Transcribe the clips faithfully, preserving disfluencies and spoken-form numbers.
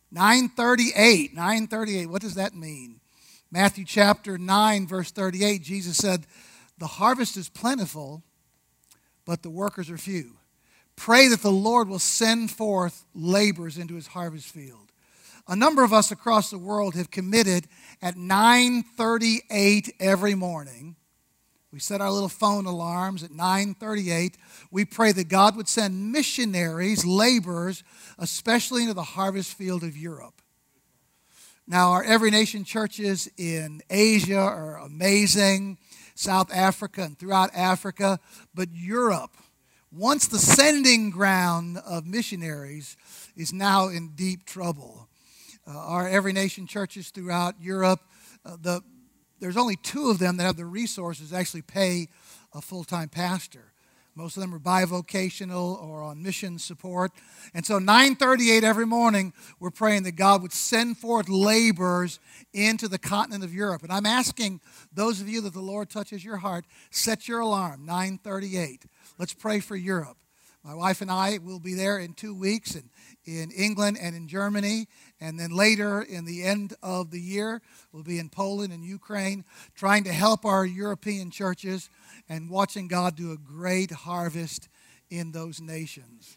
nine thirty-eight. nine thirty-eight. What does that mean? Matthew chapter nine, verse thirty-eight, Jesus said, "The harvest is plentiful, but the workers are few. Pray that the Lord will send forth laborers into his harvest field." A number of us across the world have committed at nine thirty-eight every morning. We set our little phone alarms at nine thirty-eight. We pray that God would send missionaries, laborers, especially into the harvest field of Europe. Now, our Every Nation churches in Asia are amazing, South Africa and throughout Africa, but Europe, once the sending ground of missionaries, is now in deep trouble. Uh, our Every Nation churches throughout Europe, uh, the there's only two of them that have the resources to actually pay a full-time pastor. Most of them are bivocational or on mission support. And so nine thirty-eight every morning, we're praying that God would send forth laborers into the continent of Europe. And I'm asking those of you that the Lord touches your heart, set your alarm, nine thirty-eight. Let's pray for Europe. My wife and I will be there in two weeks in, in England and in Germany. And then later, in the end of the year, we'll be in Poland and Ukraine, trying to help our European churches and watching God do a great harvest in those nations.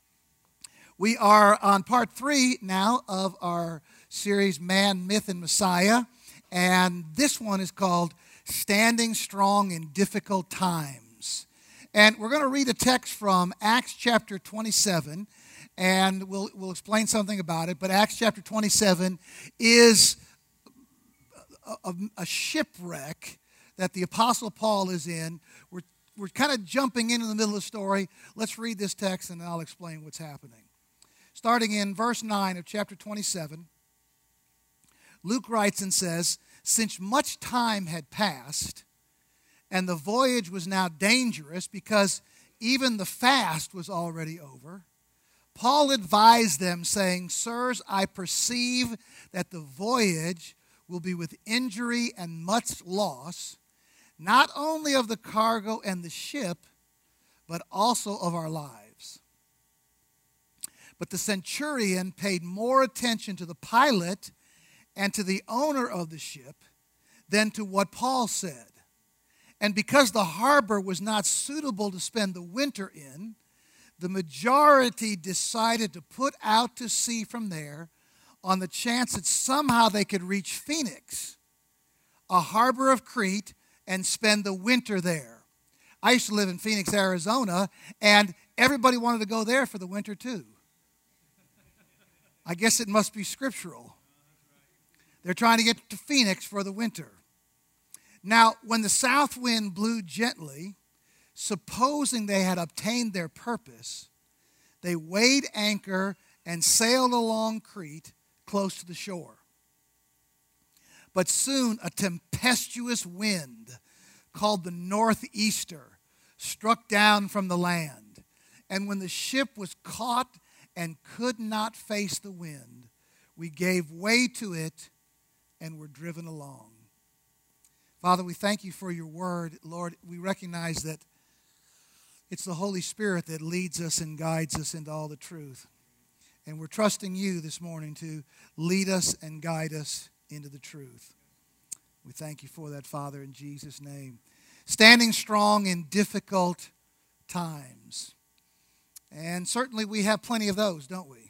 We are on part three now of our series, Man, Myth, and Messiah. And this one is called Standing Strong in Difficult Times. And we're going to read a text from Acts chapter twenty-seven, and we'll, we'll explain something about it. But Acts chapter twenty-seven is a, a, a shipwreck that the Apostle Paul is in. We're, we're kind of jumping into the middle of the story. Let's read this text, and I'll explain what's happening. Starting in verse nine of chapter twenty-seven, Luke writes and says, "Since much time had passed, and the voyage was now dangerous because even the fast was already over, Paul advised them, saying, 'Sirs, I perceive that the voyage will be with injury and much loss, not only of the cargo and the ship, but also of our lives.' But the centurion paid more attention to the pilot and to the owner of the ship than to what Paul said. And because the harbor was not suitable to spend the winter in, the majority decided to put out to sea from there on the chance that somehow they could reach Phoenix, a harbor of Crete, and spend the winter there." I used to live in Phoenix, Arizona, and everybody wanted to go there for the winter too. I guess it must be scriptural. They're trying to get to Phoenix for the winter. Now, when the south wind blew gently, supposing they had obtained their purpose, they weighed anchor and sailed along Crete close to the shore. But soon a tempestuous wind called the northeaster struck down from the land. And when the ship was caught and could not face the wind, we gave way to it and were driven along. Father, we thank you for your word. Lord, we recognize that it's the Holy Spirit that leads us and guides us into all the truth. And we're trusting you this morning to lead us and guide us into the truth. We thank you for that, Father, in Jesus' name. Standing strong in difficult times. And certainly we have plenty of those, don't we?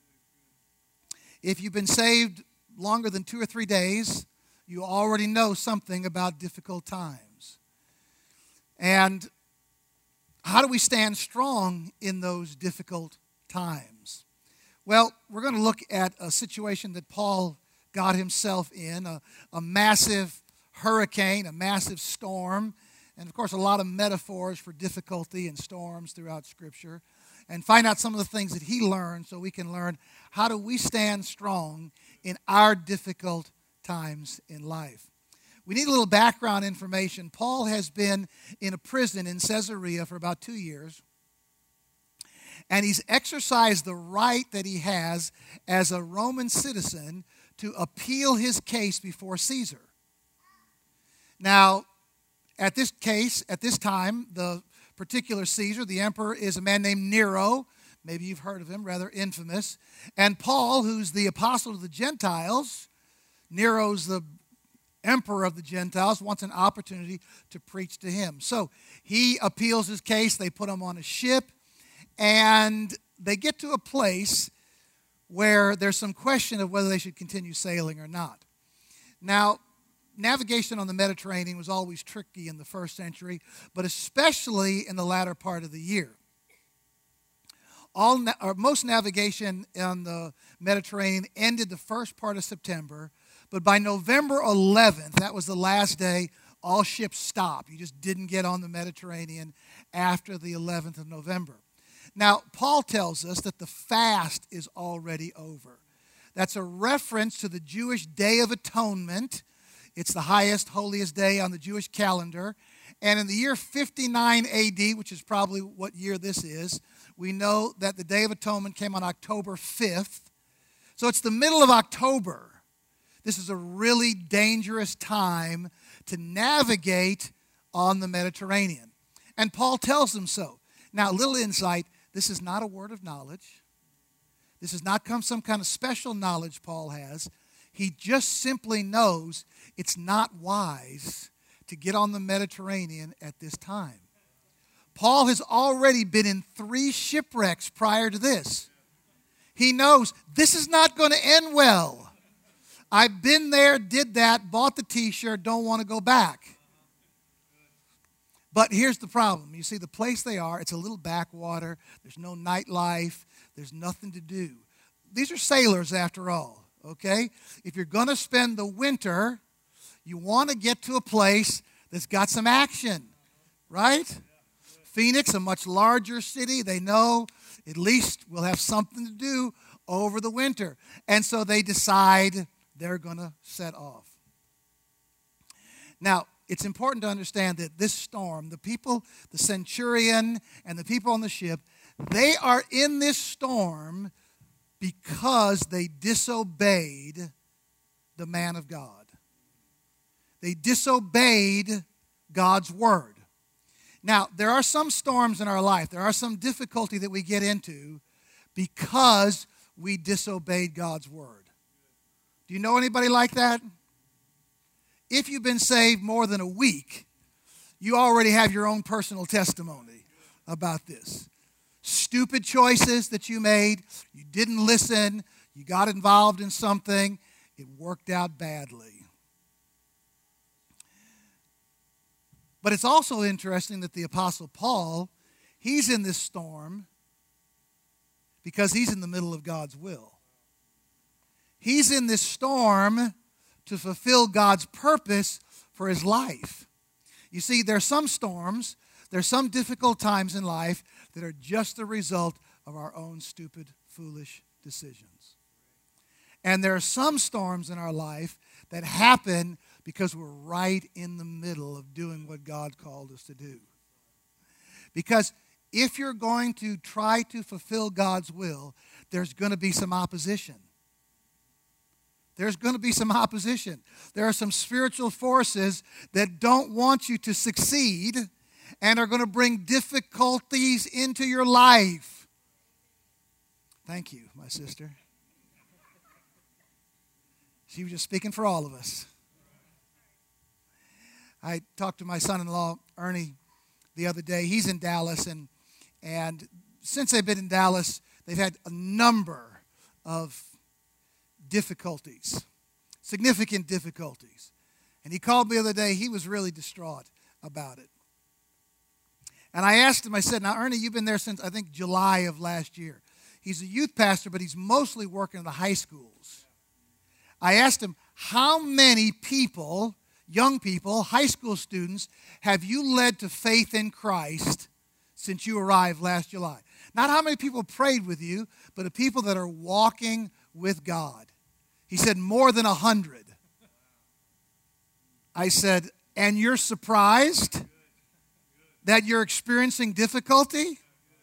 If you've been saved longer than two or three days, you already know something about difficult times. And how do we stand strong in those difficult times? Well, we're going to look at a situation that Paul got himself in, a, a massive hurricane, a massive storm, and of course a lot of metaphors for difficulty and storms throughout Scripture, and find out some of the things that he learned so we can learn how do we stand strong in our difficult times in life. We need a little background information. Paul has been in a prison in Caesarea for about two years, and he's exercised the right that he has as a Roman citizen to appeal his case before Caesar. Now, at this case, at this time, the particular Caesar, the emperor, is a man named Nero. Maybe you've heard of him, rather infamous. And Paul, who's the apostle of the Gentiles, Nero's the emperor of the Gentiles, wants an opportunity to preach to him. So he appeals his case. They put him on a ship, and they get to a place where there's some question of whether they should continue sailing or not. Now, navigation on the Mediterranean was always tricky in the first century, but especially in the latter part of the year. All, or most navigation on the Mediterranean ended the first part of September, but by November eleventh, that was the last day, all ships stopped. You just didn't get on the Mediterranean after the eleventh of November. Now, Paul tells us that the fast is already over. That's a reference to the Jewish Day of Atonement. It's the highest, holiest day on the Jewish calendar. And in the year fifty-nine A D, which is probably what year this is, we know that the Day of Atonement came on October fifth. So it's the middle of October. This is a really dangerous time to navigate on the Mediterranean. And Paul tells them so. Now, a little insight, this is not a word of knowledge. This has not come some kind of special knowledge Paul has. He just simply knows it's not wise to get on the Mediterranean at this time. Paul has already been in three shipwrecks prior to this. He knows this is not going to end well. I've been there, did that, bought the t-shirt, don't want to go back. But here's the problem. You see, the place they are, it's a little backwater. There's no nightlife. There's nothing to do. These are sailors, after all, okay? If you're going to spend the winter, you want to get to a place that's got some action, right? Phoenix, a much larger city, they know at least we'll have something to do over the winter. And so they decide they're going to set off. Now, it's important to understand that this storm, the people, the centurion and the people on the ship, they are in this storm because they disobeyed the man of God. They disobeyed God's word. Now, there are some storms in our life. There are some difficulty that we get into because we disobeyed God's word. Do you know anybody like that? If you've been saved more than a week, you already have your own personal testimony about this. Stupid choices that you made, you didn't listen, you got involved in something, it worked out badly. But it's also interesting that the Apostle Paul, he's in this storm because he's in the middle of God's will. He's in this storm to fulfill God's purpose for his life. You see, there are some storms, there are some difficult times in life that are just the result of our own stupid, foolish decisions. And there are some storms in our life that happen because we're right in the middle of doing what God called us to do. Because if you're going to try to fulfill God's will, there's going to be some opposition. There's going to be some opposition. There are some spiritual forces that don't want you to succeed and are going to bring difficulties into your life. Thank you, my sister. She was just speaking for all of us. I talked to my son-in-law, Ernie, the other day. He's in Dallas, and, and since they've been in Dallas, they've had a number of difficulties, significant difficulties. And he called me the other day. He was really distraught about it. And I asked him, I said, now, Ernie, you've been there since, I think, July of last year. He's a youth pastor, but he's mostly working in the high schools. I asked him, how many people, young people, high school students, have you led to faith in Christ since you arrived last July? Not how many people prayed with you, but the people that are walking with God. He said, more than a hundred. I said, and you're surprised that you're experiencing difficulty?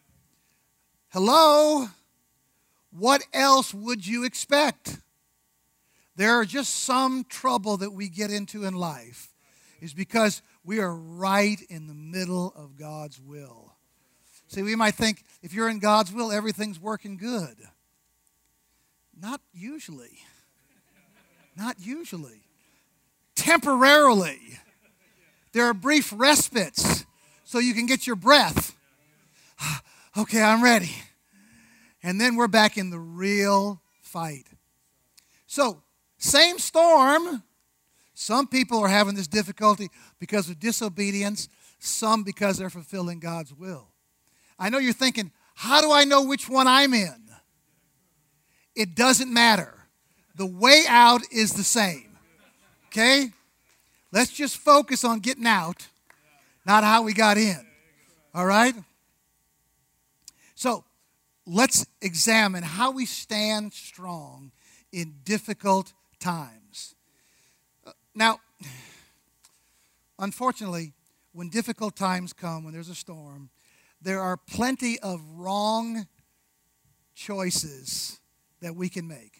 Hello? What else would you expect? There are just some trouble that we get into in life is because we are right in the middle of God's will. See, we might think if you're in God's will, everything's working good. Not usually. Not usually. Temporarily. There are brief respites so you can get your breath. Okay, I'm ready. And then we're back in the real fight. So, same storm. Some people are having this difficulty because of disobedience, some because they're fulfilling God's will. I know you're thinking, how do I know which one I'm in? It doesn't matter. The way out is the same. Okay? Let's just focus on getting out, not how we got in. All right? So, let's examine how we stand strong in difficult times. Now, unfortunately, when difficult times come, when there's a storm, there are plenty of wrong choices that we can make.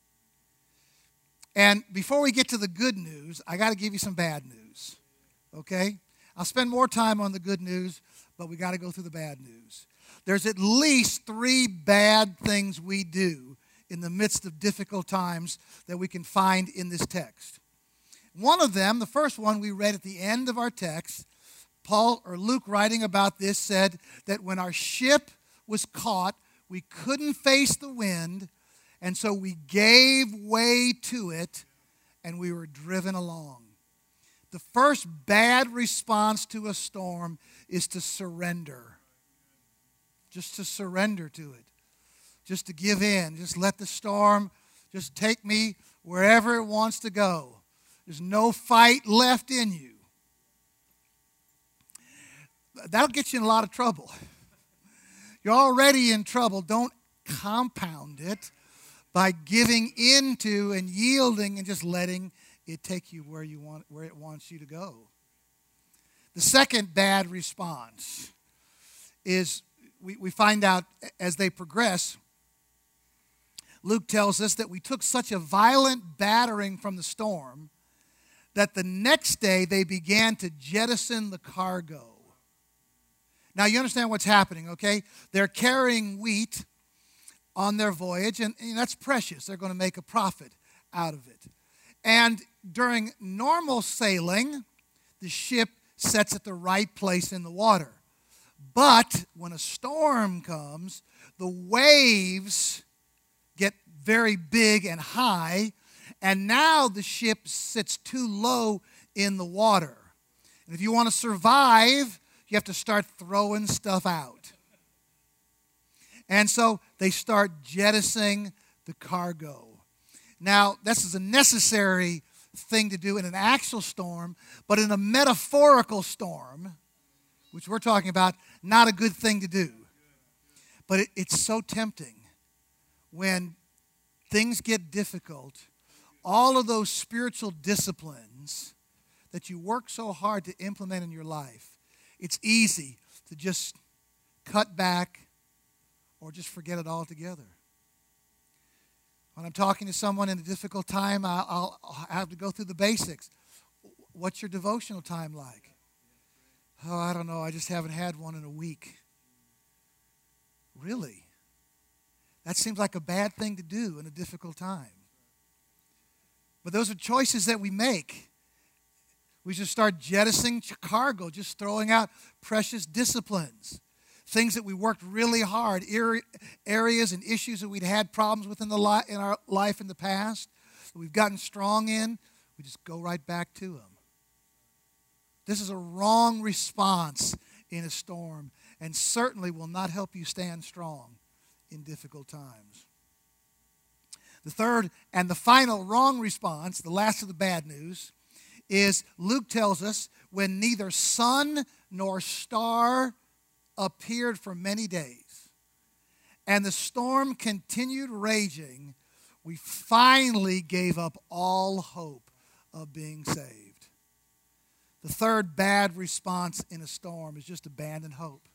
And before we get to the good news, I got to give you some bad news. Okay? I'll spend more time on the good news, but we got to go through the bad news. There's at least three bad things we do in the midst of difficult times that we can find in this text. One of them, the first one we read at the end of our text, Paul or Luke writing about this said that when our ship was caught, we couldn't face the wind, and so we gave way to it, and we were driven along. The first bad response to a storm is to surrender. Just to surrender to it. Just to give in. Just let the storm just take me wherever it wants to go. There's no fight left in you. That'll get you in a lot of trouble. You're already in trouble. Don't compound it by giving into and yielding and just letting it take you where you want, where it wants you to go. The second bad response is we, we find out as they progress, Luke tells us that we took such a violent battering from the storm that the next day they began to jettison the cargo. Now, you understand what's happening, okay? They're carrying wheat on their voyage, and, and that's precious. They're going to make a profit out of it. And during normal sailing, the ship sets at the right place in the water. But when a storm comes, the waves get very big and high, and now the ship sits too low in the water. And if you want to survive, you have to start throwing stuff out. And so they start jettisoning the cargo. Now, this is a necessary thing to do in an actual storm, but in a metaphorical storm, which we're talking about, not a good thing to do. But it, it's so tempting when things get difficult. All of those spiritual disciplines that you work so hard to implement in your life, it's easy to just cut back or just forget it altogether. When I'm talking to someone in a difficult time, I'll, I'll have to go through the basics. What's your devotional time like? Oh, I don't know. I just haven't had one in a week. Really? That seems like a bad thing to do in a difficult time. But those are choices that we make. We should start jettisoning cargo, just throwing out precious disciplines. Things that we worked really hard, areas and issues that we'd had problems with in, the li- in our life in the past, that we've gotten strong in, we just go right back to them. This is a wrong response in a storm, and certainly will not help you stand strong in difficult times. The third and the final wrong response, the last of the bad news, is Luke tells us when neither sun nor star appeared for many days, and the storm continued raging, we finally gave up all hope of being saved. The third bad response in a storm is just abandon hope.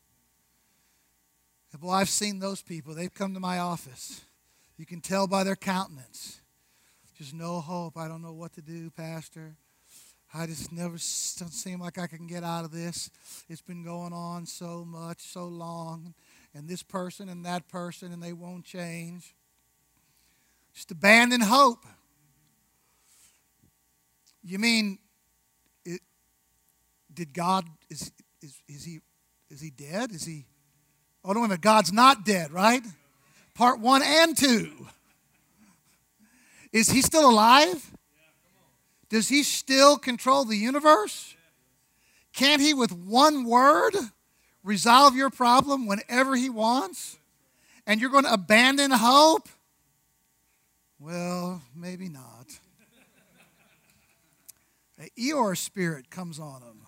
And boy, I've seen those people. They've come to my office. You can tell by their countenance. Just no hope. I don't know what to do, Pastor. I just never s- don't seem like I can get out of this. It's been going on so much, so long, and this person and that person, and they won't change. Just abandon hope. You mean, it, did God, is, is, is, he, is he dead? Is he, oh, no, wait a minute, God's not dead, right? Part one and two. Is he still alive? Does he still control the universe? Can't he, with one word, resolve your problem whenever he wants? And you're going to abandon hope? Well, maybe not. The Eeyore spirit comes on him.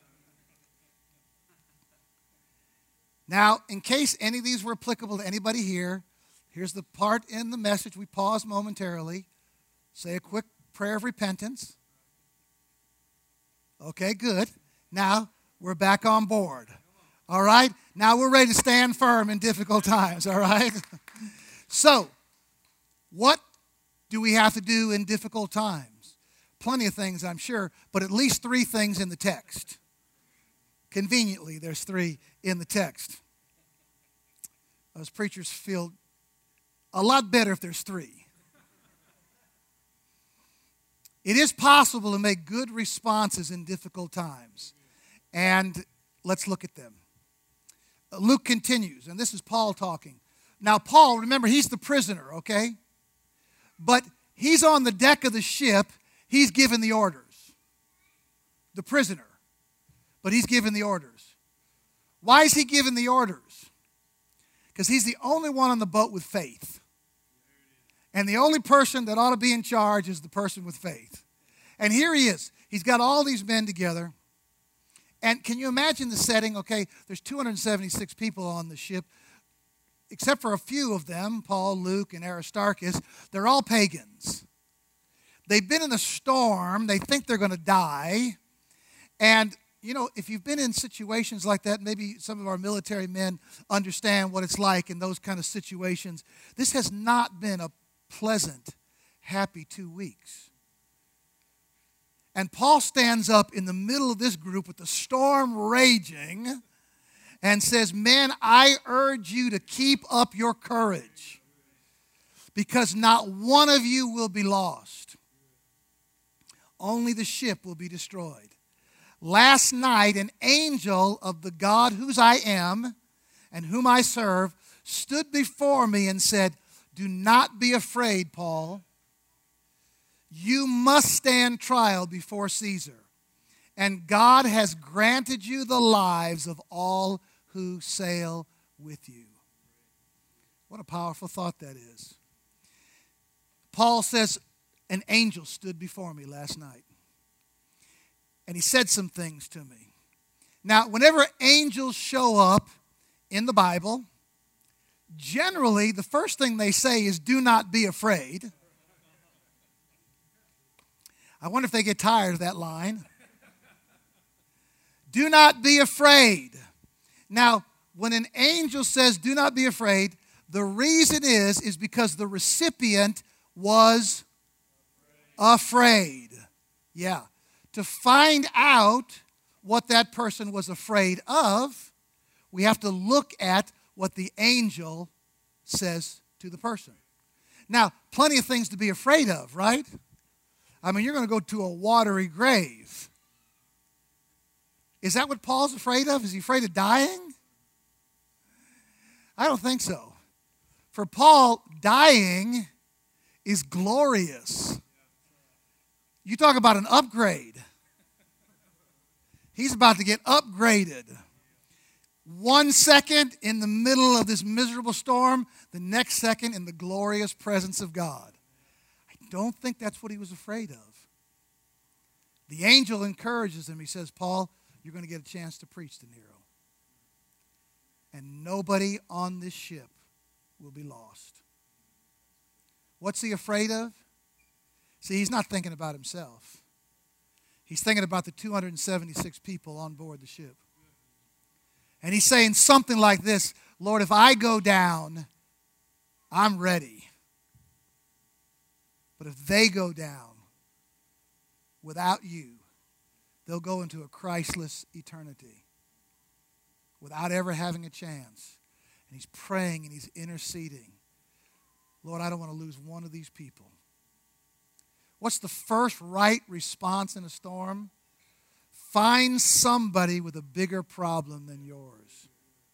Now, in case any of these were applicable to anybody here, here's the part in the message. We pause momentarily. Say a quick prayer of repentance. Okay, good. Now, we're back on board. All right? Now we're ready to stand firm in difficult times, all right? So, what do we have to do in difficult times? Plenty of things, I'm sure, but at least three things in the text. Conveniently, there's three in the text. Those preachers feel a lot better if there's three. It is possible to make good responses in difficult times. And let's look at them. Luke continues, and this is Paul talking. Now, Paul, remember, he's the prisoner, okay? But he's on the deck of the ship. He's given the orders. The prisoner. But he's given the orders. Why is he given the orders? Because he's the only one on the boat with faith. And the only person that ought to be in charge is the person with faith. And here he is. He's got all these men together. And can you imagine the setting? Okay, there's two hundred seventy-six people on the ship. Except for a few of them, Paul, Luke, and Aristarchus, they're all pagans. They've been in a storm. They think they're going to die. And, you know, if you've been in situations like that, maybe some of our military men understand what it's like in those kind of situations. This has not been a pleasant, happy two weeks. And Paul stands up in the middle of this group with the storm raging and says, men, I urge you to keep up your courage because not one of you will be lost. Only the ship will be destroyed. Last night, an angel of the God whose I am and whom I serve stood before me and said, do not be afraid, Paul. You must stand trial before Caesar. And God has granted you the lives of all who sail with you. What a powerful thought that is. Paul says, an angel stood before me last night. And he said some things to me. Now, whenever angels show up in the Bible, generally the first thing they say is, do not be afraid. I wonder if they get tired of that line. Do not be afraid. Now, when an angel says, do not be afraid, the reason is, is because the recipient was afraid. Yeah. To find out what that person was afraid of, we have to look at what the angel says to the person. Now, plenty of things to be afraid of, right? I mean, you're going to go to a watery grave. Is that what Paul's afraid of? Is he afraid of dying? I don't think so. For Paul, dying is glorious. You talk about an upgrade. He's about to get upgraded. One second in the middle of this miserable storm, the next second in the glorious presence of God. I don't think that's what he was afraid of. The angel encourages him. He says, Paul, you're going to get a chance to preach to Nero. And nobody on this ship will be lost. What's he afraid of? See, he's not thinking about himself. He's thinking about the two hundred seventy-six people on board the ship. And he's saying something like this, Lord, if I go down, I'm ready. But if they go down without you, they'll go into a Christless eternity without ever having a chance. And he's praying and he's interceding. Lord, I don't want to lose one of these people. What's the first right response in a storm? Find somebody with a bigger problem than yours.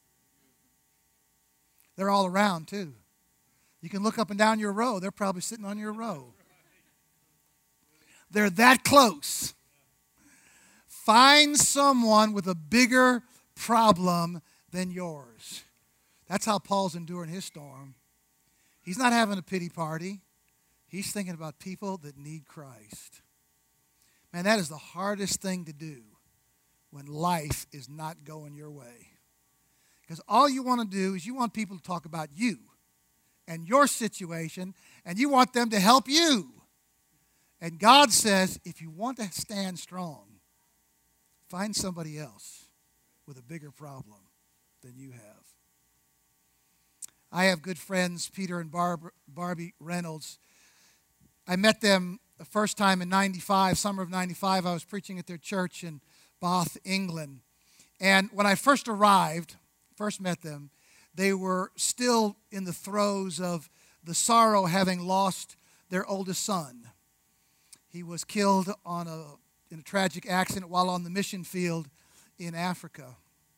They're all around too. You can look up and down your row. They're probably sitting on your row. They're that close. Find someone with a bigger problem than yours. That's how Paul's enduring his storm. He's not having a pity party. He's thinking about people that need Christ. Man, that is the hardest thing to do when life is not going your way. Because all you want to do is you want people to talk about you and your situation, and you want them to help you. And God says, if you want to stand strong, find somebody else with a bigger problem than you have. I have good friends, Peter and Barb, Barbie Reynolds. I met them the first time in ninety-five, summer of ninety-five. I was preaching at their church in Bath, England. And when I first arrived, first met them, they were still in the throes of the sorrow having lost their oldest son. He was killed on a, in a tragic accident while on the mission field in Africa.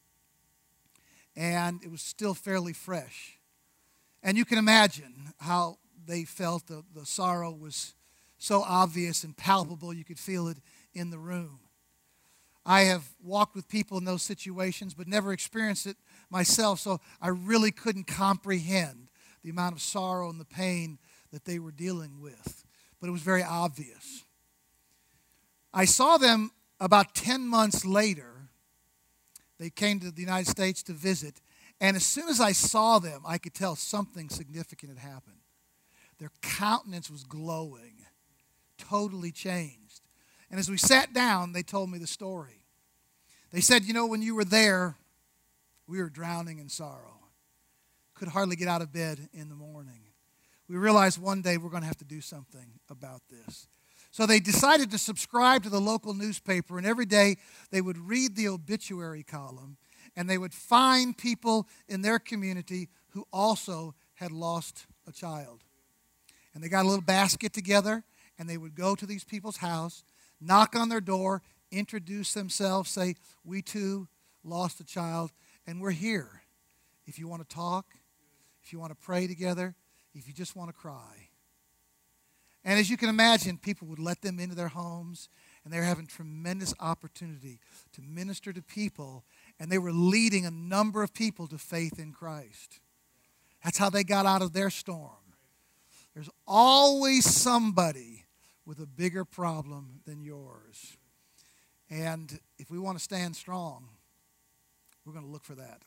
And it was still fairly fresh. And you can imagine how they felt. The, the sorrow was so obvious and palpable, you could feel it in the room. I have walked with people in those situations, but never experienced it myself, so I really couldn't comprehend the amount of sorrow and the pain that they were dealing with. But it was very obvious. I saw them about ten months later. They came to the United States to visit, and as soon as I saw them, I could tell something significant had happened. Their countenance was glowing, totally changed. And as we sat down, they told me the story. They said, you know, when you were there, we were drowning in sorrow. Could hardly get out of bed in the morning. We realized one day we're going to have to do something about this. So they decided to subscribe to the local newspaper, and every day they would read the obituary column, and they would find people in their community who also had lost a child. And they got a little basket together, and they would go to these people's house, knock on their door, introduce themselves, say, we too lost a child, and we're here. If you want to talk, if you want to pray together, if you just want to cry. And as you can imagine, people would let them into their homes, and they were having tremendous opportunity to minister to people, and they were leading a number of people to faith in Christ. That's how they got out of their storm. There's always somebody with a bigger problem than yours. And if we want to stand strong, we're going to look for that.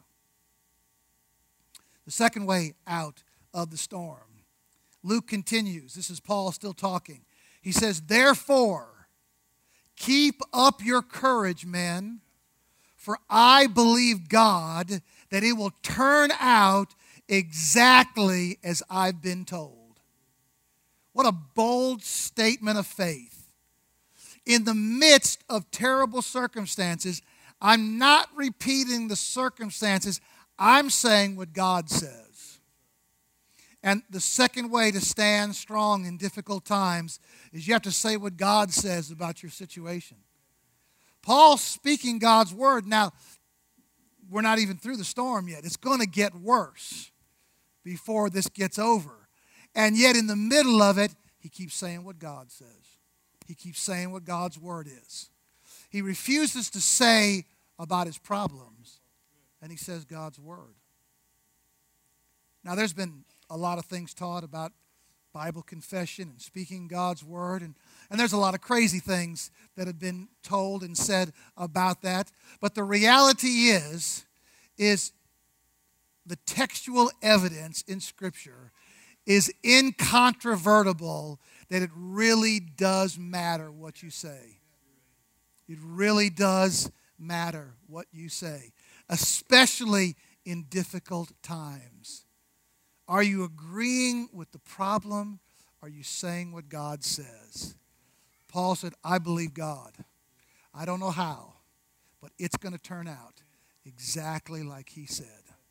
The second way out of the storm. Luke continues. This is Paul still talking. He says, therefore, keep up your courage, men, for I believe God that it will turn out exactly as I've been told. What a bold statement of faith. In the midst of terrible circumstances, I'm not repeating the circumstances. I'm saying what God says. And the second way to stand strong in difficult times is you have to say what God says about your situation. Paul's speaking God's word. Now, we're not even through the storm yet. It's going to get worse before this gets over. And yet in the middle of it, he keeps saying what God says. He keeps saying what God's word is. He refuses to say about his problems, and he says God's word. Now, there's been a lot of things taught about Bible confession and speaking God's word, and, and there's a lot of crazy things that have been told and said about that. But the reality is, is the textual evidence in Scripture is incontrovertible that it really does matter what you say. It really does matter what you say, especially in difficult times. Are you agreeing with the problem? Are you saying what God says? Paul said, I believe God. I don't know how, but it's going to turn out exactly like he said.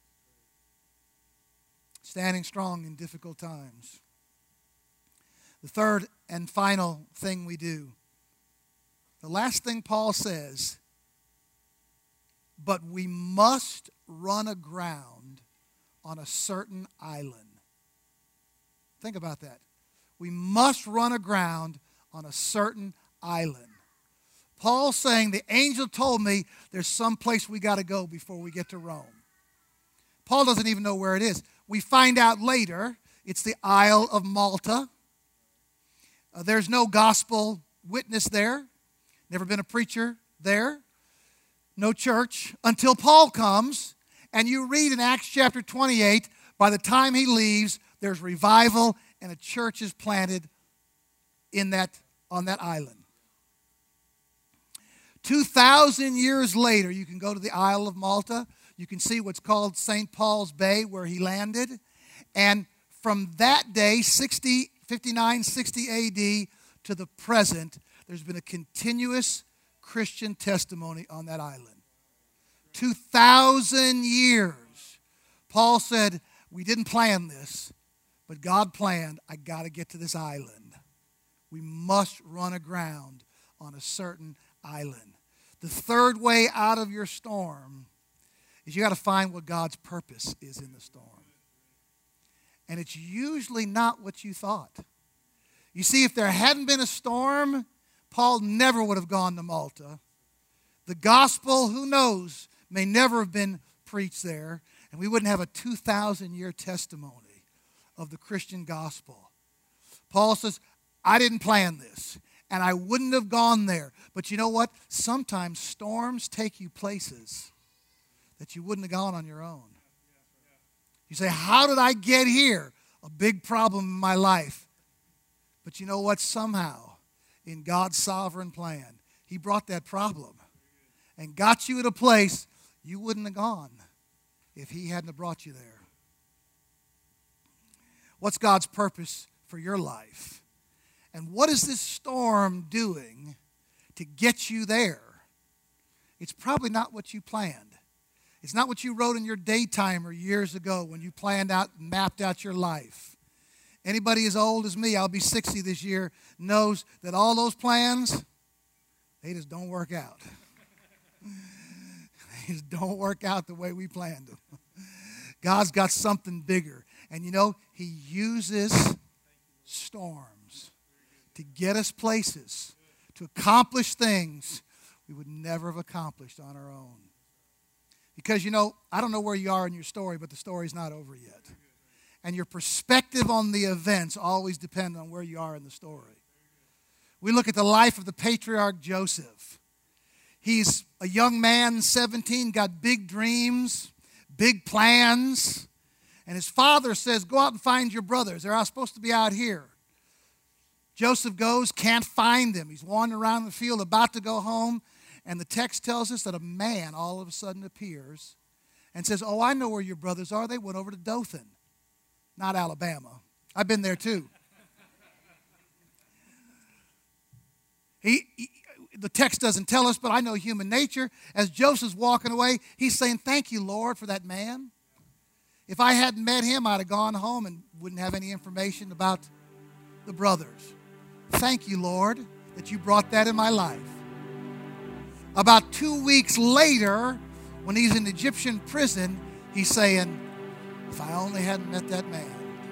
Standing strong in difficult times. The third and final thing we do, the last thing Paul says, but we must run aground on a certain island. Think about that. We must run aground on a certain island. Paul's saying, the angel told me there's some place we got to go before we get to Rome. Paul doesn't even know where it is. We find out later it's the Isle of Malta. Uh, there's no gospel witness there. Never been a preacher there. No church until Paul comes. And you read in Acts chapter twenty-eight, by the time he leaves, there's revival and a church is planted in that, on that island. two thousand years later, you can go to the Isle of Malta. You can see what's called Saint Paul's Bay, where he landed. And from that day, sixty, fifty-nine, sixty A D to the present, there's been a continuous Christian testimony on that island. two thousand years. Paul said, we didn't plan this, but God planned, I got to get to this island. We must run aground on a certain island. The third way out of your storm is you got to find what God's purpose is in the storm. And it's usually not what you thought. You see, if there hadn't been a storm, Paul never would have gone to Malta. The gospel, who knows, may never have been preached there, and we wouldn't have a two thousand year testimony of the Christian gospel. Paul says, I didn't plan this, and I wouldn't have gone there. But you know what? Sometimes storms take you places that you wouldn't have gone on your own. You say, how did I get here? A big problem in my life. But you know what? Somehow, in God's sovereign plan, he brought that problem and got you at a place you wouldn't have gone if he hadn't have brought you there. What's God's purpose for your life? And what is this storm doing to get you there? It's probably not what you planned. It's not what you wrote in your daytimer years ago when you planned out and mapped out your life. Anybody as old as me, I'll be sixty this year, knows that all those plans, they just don't work out. They just don't work out the way we planned them. God's got something bigger. And you know, he uses storms to get us places, to accomplish things we would never have accomplished on our own. Because, you know, I don't know where you are in your story, but the story's not over yet. And your perspective on the events always depends on where you are in the story. We look at the life of the patriarch Joseph. He's a young man, seventeen, got big dreams, big plans. And his father says, go out and find your brothers. They're not supposed to be out here. Joseph goes, can't find them. He's wandering around the field, about to go home. And the text tells us that a man all of a sudden appears and says, oh, I know where your brothers are. They went over to Dothan, not Alabama. I've been there too. he, he, the text doesn't tell us, but I know human nature. As Joseph's walking away, he's saying, thank you, Lord, for that man. If I hadn't met him, I'd have gone home and wouldn't have any information about the brothers. Thank you, Lord, that you brought that in my life. About two weeks later, when he's in Egyptian prison, he's saying, if I only hadn't met that man.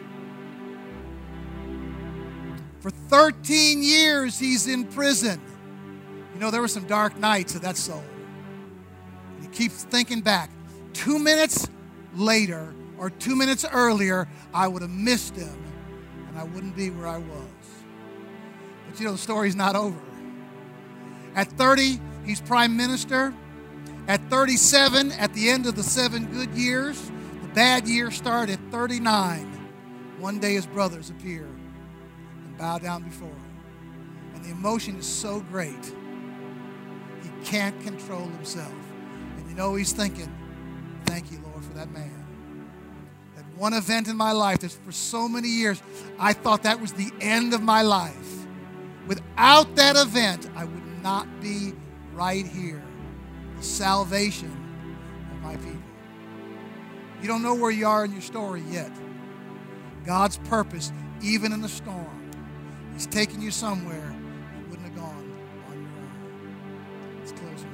For thirteen years, he's in prison. You know, there were some dark nights of that soul. And he keeps thinking back. Two minutes later, or two minutes earlier, I would have missed him, and I wouldn't be where I was. But you know, the story's not over. At thirty, he's prime minister. At thirty-seven, at the end of the seven good years, the bad years start at thirty-nine. One day his brothers appear and bow down before him. And the emotion is so great, he can't control himself. And you know he's thinking, thank you, Lord, for that man. That one event in my life that for so many years, I thought that was the end of my life. Without that event, I would not be right here, the salvation of my people. You don't know where you are in your story yet. God's purpose, even in the storm, He's taking you somewhere you wouldn't have gone on your own. Let's close.